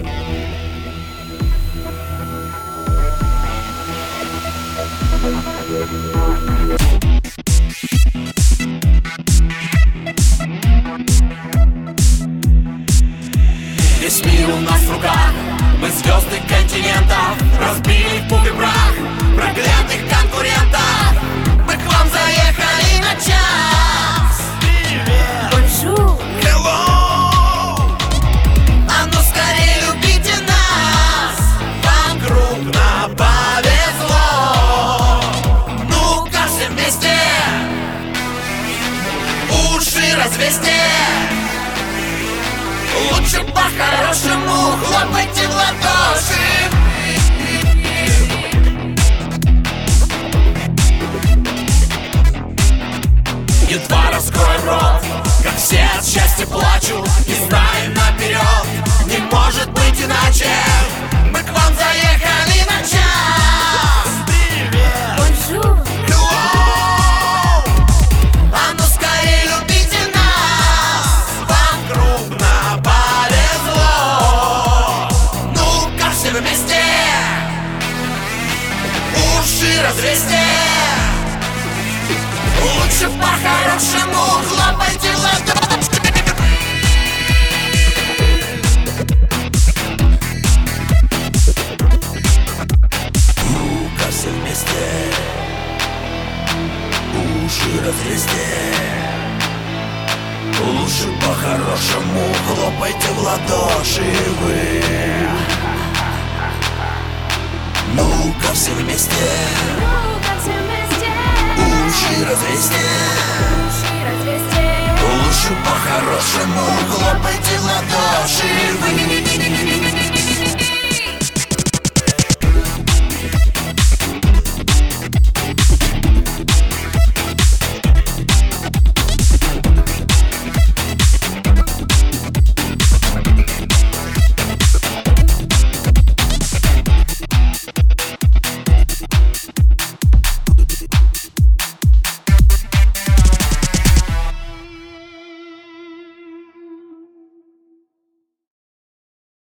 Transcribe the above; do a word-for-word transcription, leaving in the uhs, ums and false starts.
Весь мир у нас в руках, мы звезды континентов, разбили в пух и прах проклятых конкурентов. Мы к вам заехали на час. Привет! Бонжур! Hello! А ну скорее любите нас, вам крупно повезло. Ну-ка все вместе уши развесьте. Лучше по-хорошему хлопайте в ладоши. Едва раскроем рот, как все от счастья плачут, и знаем наперед, не может быть иначе. Мы к вам заехали на час. Привет! Бонжур! Hello! А ну скорее любите нас, вам крупно повезло. Ну-ка все вместе уши развесьте. Лучше по-хорошему хлопайте в ладоши. Ну-ка все вместе уши развесьте. Лучше по-хорошему хлопайте в ладоши вы. Ну-ка все вместе Ну-ка все вместе! уши развесьте. Уши развесьте! Лучше по-хорошему хлопайте в ладоши вы.